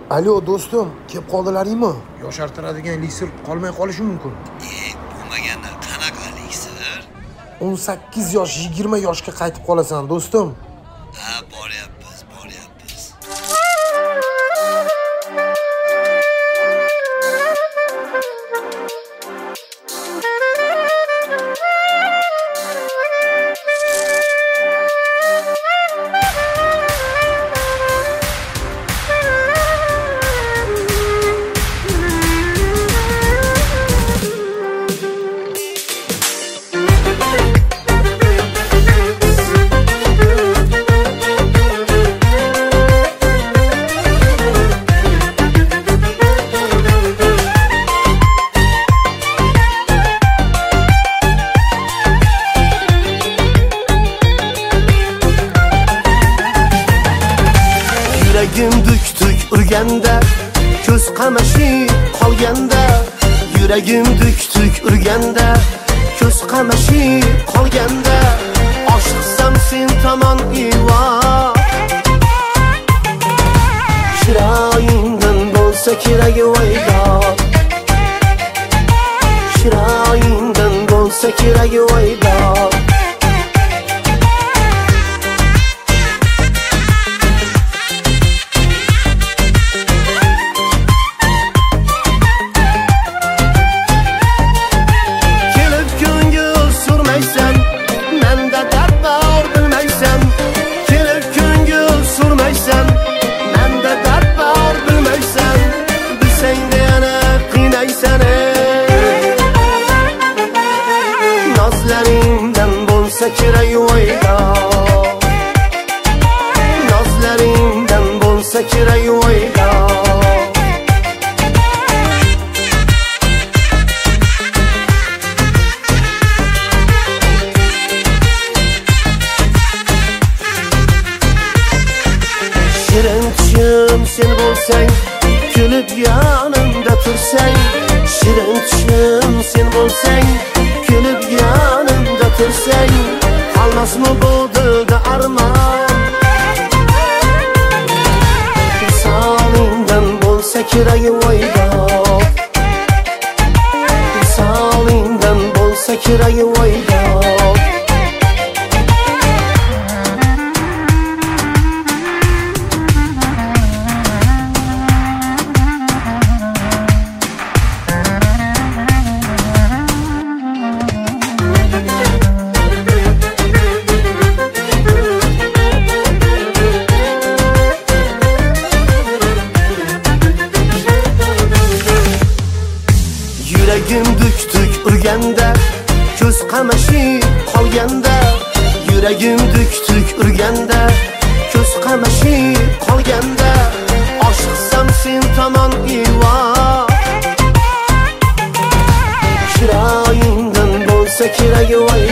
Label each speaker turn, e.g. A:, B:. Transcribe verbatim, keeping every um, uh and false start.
A: Alo do'stim, kelib qoldilaringmi? Yoshartiradigan liksir qolmay qolishi mumkin.
B: E, bo'lmaganda qanaqa liksir?
A: o'n sakkiz yosh, yigirma yoshga qaytib qolasan do'stim.
B: Ha, boryapmiz, boryapmiz.
C: Yuragim duk-duk urganda, ko'z qamashib qolganda. Yuragim duk-duk urganda, ko'z qamashib qolganda. Oshiqsam sen tomon ivo, chiroyingdan bo'lsa kerak voydo. Chiroyingdan bo'lsa kerak voydo. Nazlaringdan bo'lsa kerak voydo. Nazlaringdan bo'lsa kerak voydo. Shirin tushim sen bo'lsang, kulib yonimda tursang. Shirin tushim sen bo'lsang, kulib yonimda tursang, qolmasmi bu dilda armon? Visolingdan bo'lsa kerak voydo. Visolingdan bo'lsa kerak voydo. Yuragim duk-duk urganda, ko'z qamashib qolganda. Yuragim duk-duk urganda, ko'z qamashib qolganda. Oshiqsam sen tomon ivo, chiroyingdan bo'lsa kerak voy.